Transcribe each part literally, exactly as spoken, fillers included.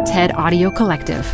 TED Audio Collective.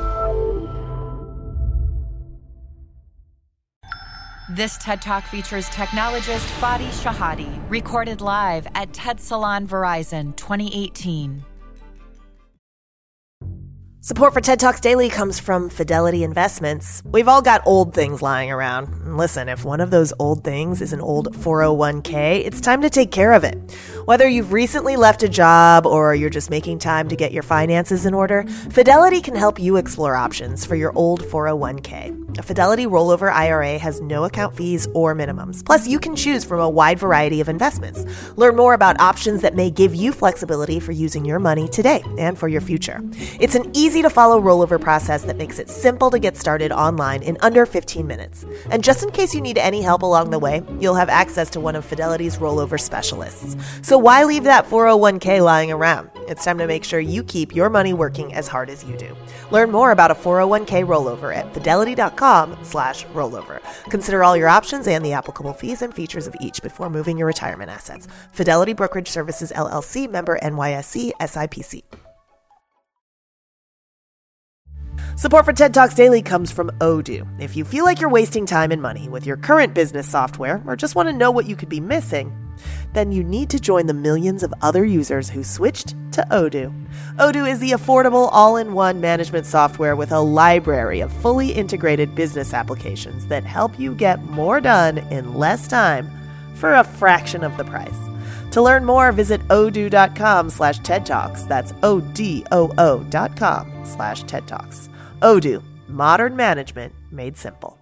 This TED Talk features technologist Fadi Shahadi, recorded live at TED Salon Verizon twenty eighteen. Support for TED Talks Daily comes from Fidelity Investments. We've all got old things lying around. And listen, if one of those old things is an old four oh one k, it's time to take care of it. Whether you've recently left a job or you're just making time to get your finances in order, Fidelity can help you explore options for your old four oh one k. A Fidelity rollover I R A has no account fees or minimums. Plus, you can choose from a wide variety of investments. Learn more about options that may give you flexibility for using your money today and for your future. It's an easy to follow rollover process that makes it simple to get started online in under fifteen minutes. And just in case you need any help along the way, you'll have access to one of Fidelity's rollover specialists. So why leave that four oh one k lying around? It's time to make sure you keep your money working as hard as you do. Learn more about a four oh one k rollover at fidelity.com slash rollover. Consider all your options and the applicable fees and features of each before moving your retirement assets. Fidelity Brokerage Services, L L C, member N Y S E, S I P C. Support for TED Talks Daily comes from Odoo. If you feel like you're wasting time and money with your current business software or just want to know what you could be missing, then you need to join the millions of other users who switched to Odoo. Odoo is the affordable all-in-one management software with a library of fully integrated business applications that help you get more done in less time for a fraction of the price. To learn more, visit odoo.com slash TED Talks. That's O-D-O-O dot com slash TED Talks. Odoo, modern management made simple.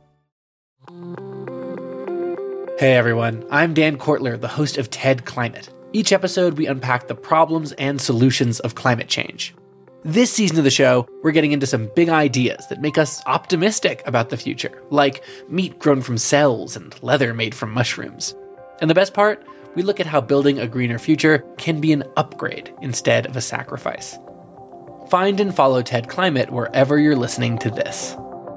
Hey everyone, I'm Dan Kortler, the host of TED Climate. Each episode, we unpack the problems and solutions of climate change. This season of the show, we're getting into some big ideas that make us optimistic about the future, like meat grown from cells and leather made from mushrooms. And the best part? We look at how building a greener future can be an upgrade instead of a sacrifice. Find and follow TED Climate wherever you're listening to this.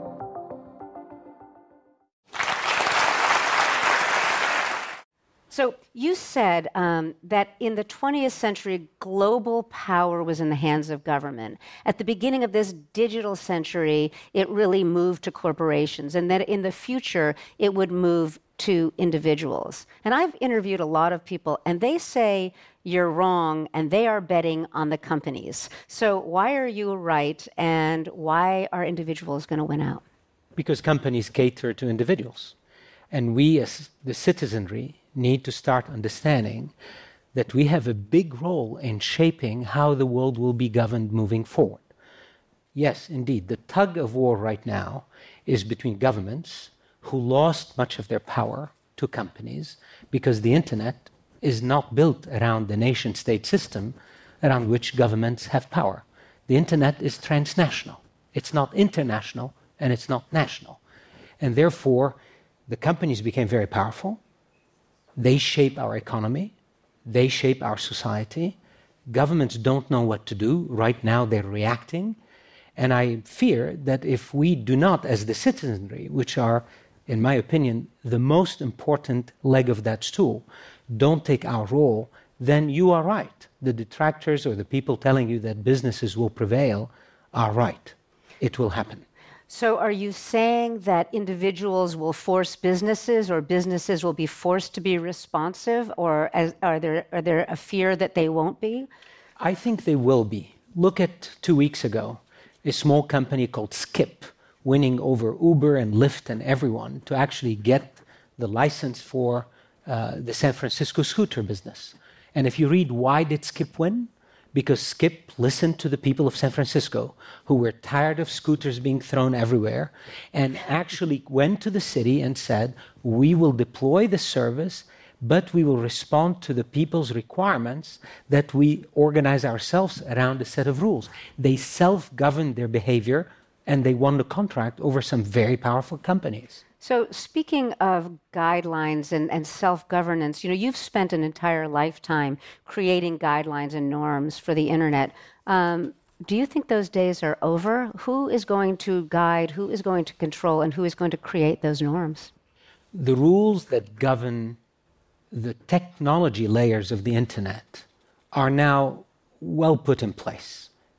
So you said um, that in the twentieth century, global power was in the hands of government. At the beginning of this digital century, it really moved to corporations, and that in the future, it would move to individuals. And I've interviewed a lot of people, and they say you're wrong, and they are betting on the companies. So why are you right, and why are individuals going to win out? Because companies cater to individuals. And we, as the citizenry, need to start understanding that we have a big role in shaping how the world will be governed moving forward. Yes, indeed, the tug of war right now is between governments who lost much of their power to companies because the internet is not built around the nation-state system around which governments have power. The internet is transnational. It's not international, and it's not national. And therefore, the companies became very powerful. They shape our economy. They shape our society. Governments don't know what to do. Right now, they're reacting. And I fear that if we do not, as the citizenry, which are, in my opinion, the most important leg of that stool, don't take our role, then you are right. The detractors or the people telling you that businesses will prevail are right. It will happen. So are you saying that individuals will force businesses, or businesses will be forced to be responsive, or as, are there are there a fear that they won't be? I think they will be. Look at two weeks ago, a small company called Skip winning over Uber and Lyft and everyone to actually get the license for uh, the San Francisco scooter business. And if you read why did Skip win? Because Skip listened to the people of San Francisco who were tired of scooters being thrown everywhere and actually went to the city and said, we will deploy the service, but we will respond to the people's requirements that we organize ourselves around a set of rules. They self-governed their behavior and they won the contract over some very powerful companies. So speaking of guidelines and, and self-governance, you know, you've spent an entire lifetime creating guidelines and norms for the internet. Um, do you think those days are over? Who is going to guide, who is going to control, and who is going to create those norms? The rules that govern the technology layers of the internet are now well put in place.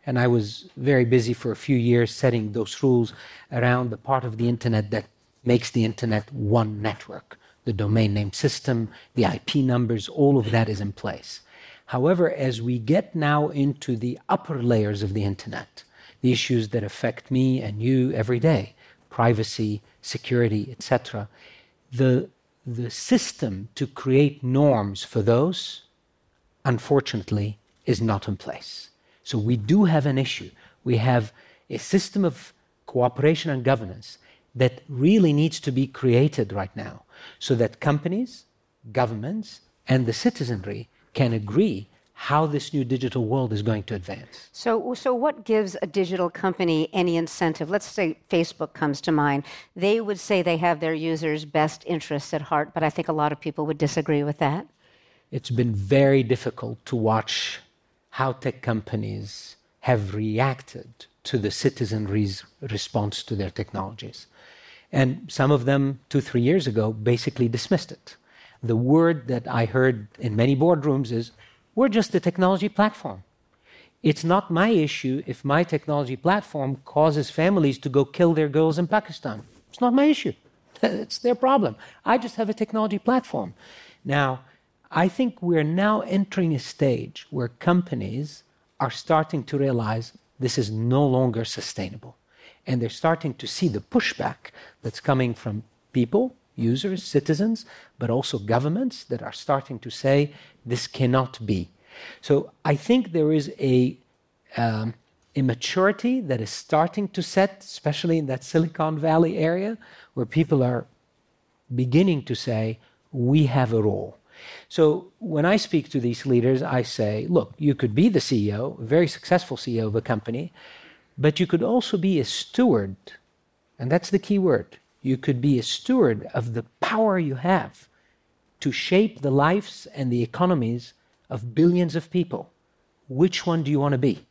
And I was very busy for a few years setting those rules around the part of the internet that makes the internet one network. The domain name system, the I P numbers, all of that is in place. However, as we get now into the upper layers of the internet, the issues that affect me and you every day, privacy, security, et cetera, the, the system to create norms for those, unfortunately, is not in place. So we do have an issue. We have a system of cooperation and governance that really needs to be created right now so that companies, governments, and the citizenry can agree how this new digital world is going to advance. So, so what gives a digital company any incentive? Let's say Facebook comes to mind. They would say they have their users' best interests at heart, but I think a lot of people would disagree with that. It's been very difficult to watch how tech companies have reacted to the citizenry's response to their technologies. And some of them, two, three years ago, basically dismissed it. The word that I heard in many boardrooms is, we're just a technology platform. It's not my issue if my technology platform causes families to go kill their girls in Pakistan. It's not my issue. It's their problem. I just have a technology platform. Now, I think we're now entering a stage where companies are starting to realize this is no longer sustainable. And they're starting to see the pushback that's coming from people, users, citizens, but also governments that are starting to say this cannot be. So I think there is a, um, a maturity that is starting to set, especially in that Silicon Valley area, where people are beginning to say, we have a role. So when I speak to these leaders, I say, look, you could be the C E O, a very successful C E O of a company, but you could also be a steward, and that's the key word. You could be a steward of the power you have to shape the lives and the economies of billions of people. Which one do you want to be?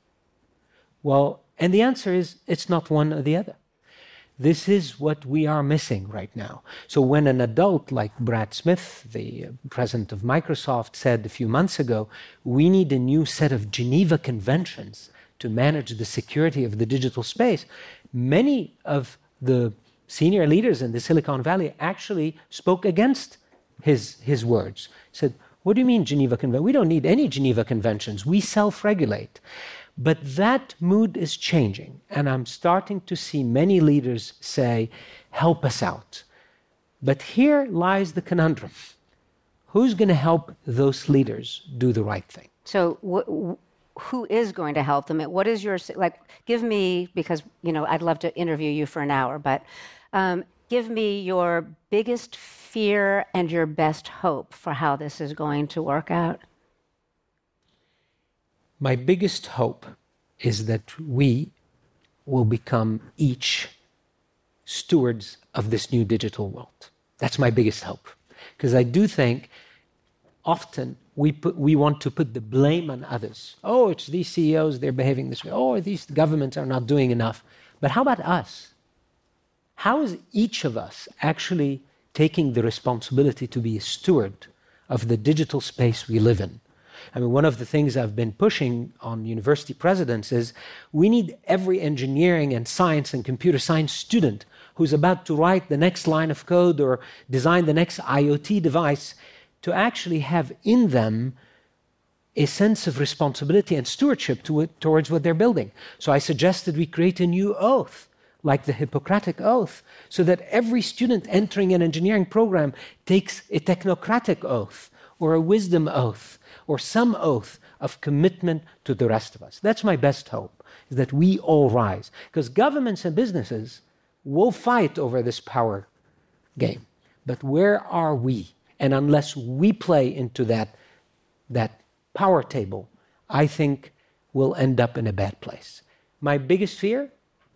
Well, and the answer is, it's not one or the other. This is what we are missing right now. So when an adult like Brad Smith, the president of Microsoft, said a few months ago, we need a new set of Geneva Conventions to manage the security of the digital space, many of the senior leaders in the Silicon Valley actually spoke against his, his words. Said, what do you mean Geneva Convention? We don't need any Geneva Conventions. We self-regulate. But that mood is changing, and I'm starting to see many leaders say, help us out. But here lies the conundrum. Who's going to help those leaders do the right thing? So wh- who is going to help them? What is your, like, give me, because, you know, I'd love to interview you for an hour, but um, give me your biggest fear and your best hope for how this is going to work out. My biggest hope is that we will become each stewards of this new digital world. That's my biggest hope. Because I do think often we put, we want to put the blame on others. Oh, it's these C E Os, they're behaving this way. Oh, these governments are not doing enough. But how about us? How is each of us actually taking the responsibility to be a steward of the digital space we live in? I mean, one of the things I've been pushing on university presidents is we need every engineering and science and computer science student who's about to write the next line of code or design the next IoT device to actually have in them a sense of responsibility and stewardship to it, towards what they're building. So I suggested we create a new oath, like the Hippocratic Oath, so that every student entering an engineering program takes a technocratic oath or a wisdom oath or some oath of commitment to the rest of us. That's my best hope, is that we all rise. Because governments and businesses will fight over this power game. But where are we? And unless we play into that, that power table, I think we'll end up in a bad place. My biggest fear?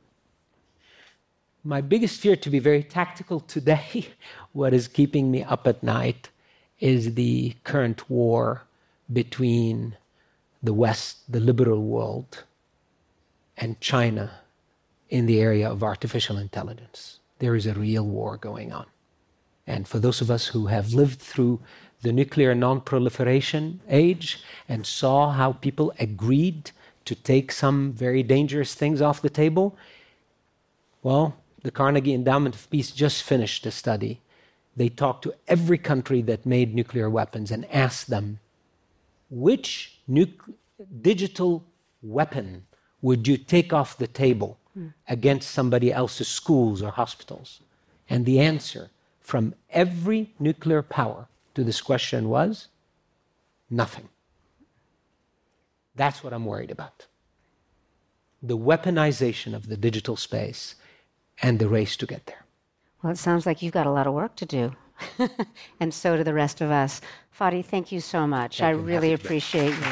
My biggest fear, to be very tactical today, what is keeping me up at night is the current war between the West, the liberal world, and China in the area of artificial intelligence. There is a real war going on. And for those of us who have lived through the nuclear non-proliferation age and saw how people agreed to take some very dangerous things off the table? Well, the Carnegie Endowment of Peace just finished a study. They talked to every country that made nuclear weapons and asked them, which nu- digital weapon would you take off the table mm. against somebody else's schools or hospitals? And the answer from every nuclear power to this question was nothing. That's what I'm worried about. The weaponization of the digital space and the race to get there. Well, it sounds like you've got a lot of work to do. And so do the rest of us. Fadi, thank you so much. Thank I you. really appreciate you.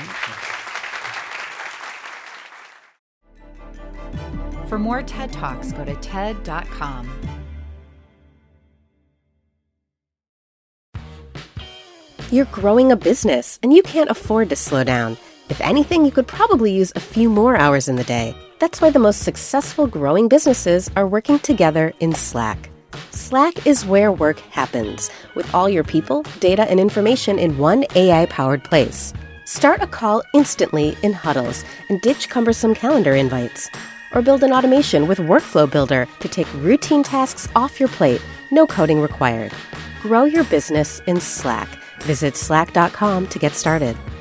For more TED Talks, go to ted dot com. You're growing a business, and you can't afford to slow down. If anything, you could probably use a few more hours in the day. That's why the most successful growing businesses are working together in Slack. Slack is where work happens, with all your people, data, and information in one A I-powered place. Start a call instantly in huddles and ditch cumbersome calendar invites. Or build an automation with Workflow Builder to take routine tasks off your plate, no coding required. Grow your business in Slack. Visit slack dot com to get started.